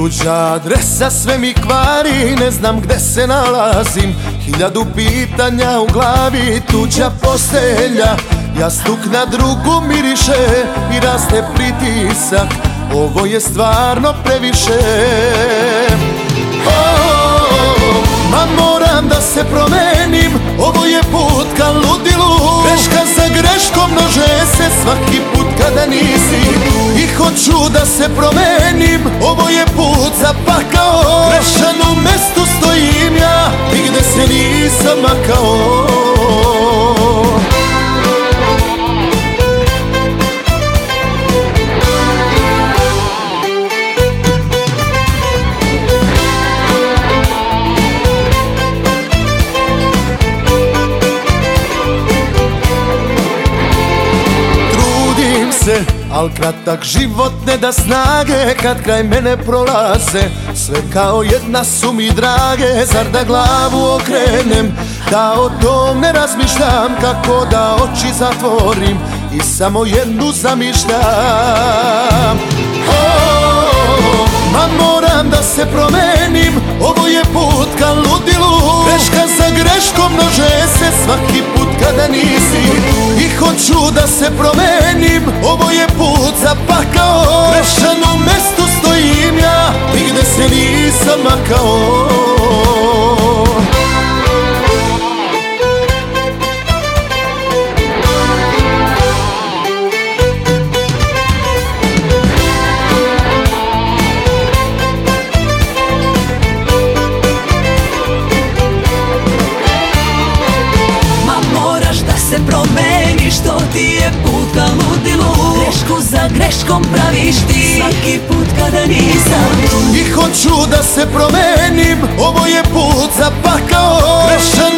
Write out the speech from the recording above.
Tuđa adresa sve mi kvari, ne znam gde se nalazim. 1000 pitanja u glavi, tuđa postelja. Jastuk na drugu miriše i raste pritisak. Ovo je stvarno previše. Ma moram da se promenim, ovo je put ka ludilu. Greška za greškom množe se svaki put kada nisi. I hoću da se promenim, ovo je put za pakao. Grešan u mestu stojim ja, nigde se nisam makao. Al kratak život ne da snage kad kraj mene prolaze. Sve kao jedna su mi drage, zar da glavu okrenem, da o tom ne razmišljam, kako da oči zatvorim i samo jednu zamišljam. Ma moram da se promenim, ovo je put ka ludilu. Greška za greškom množe se svaki put kada nisi. I hoću da se promenim, ovo je put za pakao. Grešan u mestu stojim ja, nigde se nisam makao. Promeniš, to ti je put ka ludilu. Grešku za greškom praviš ti svaki put kada nisam tu. I hoću da se promenim, ovo je put za pakao. Grešan